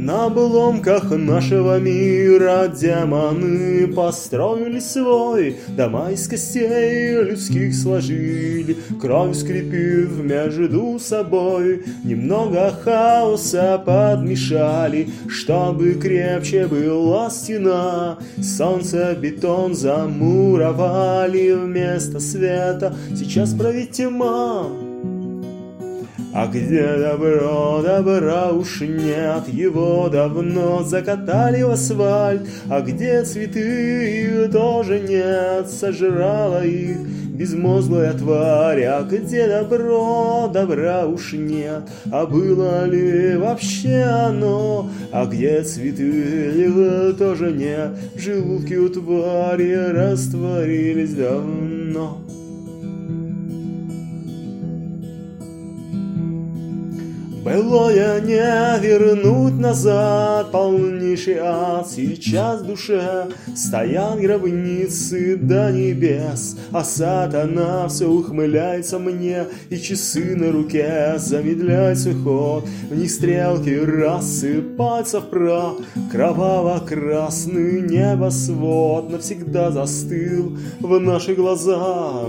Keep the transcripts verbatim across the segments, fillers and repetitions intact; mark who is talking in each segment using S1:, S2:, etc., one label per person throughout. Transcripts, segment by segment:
S1: На обломках нашего мира демоны построили свой, дома из костей людских сложили, кровь скрепив между собой. Немного хаоса подмешали, чтобы крепче была стена. Солнце бетон замуровали, вместо света сейчас правит тьма. А где добро, добра уж нет, его давно закатали в асфальт. А где цветы, тоже нет, сожрала их безмозглая тварь. А где добро, добра уж нет, а было ли вообще оно? А где цветы, их тоже нет, в желудке у твари растворились давно. Былое не вернуть назад, полнейший ад сейчас в душе. Стоят гробницы до небес, а сатана все ухмыляется мне, и часы на руке замедляют свой ход. В них стрелки рассыпаются в прах, кроваво-красный небосвод навсегда застыл в наших глазах.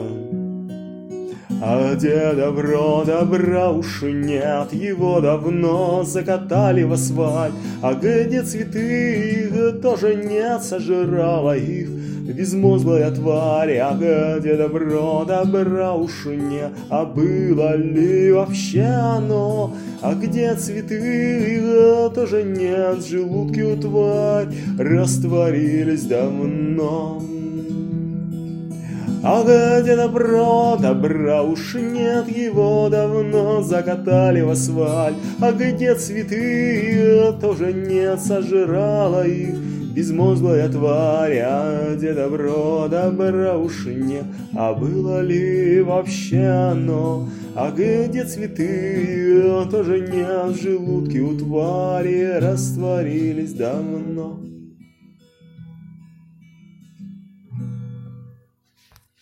S1: А где добро, добра уж нет, его давно закатали в асфальт. А где цветы, их тоже нет, сожрала их безмозглая тварь. А где добро, добра уж нет, а было ли вообще оно? А где цветы, их тоже нет, в желудке у тварь растворились давно. А где добро, добра уж нет, его давно закатали в асфальт. А где цветы, тоже нет, сожрала их безмозглая тварь. А где добро, добра уж нет, а было ли вообще оно? А где цветы, тоже нет, в желудке у твари растворились давно.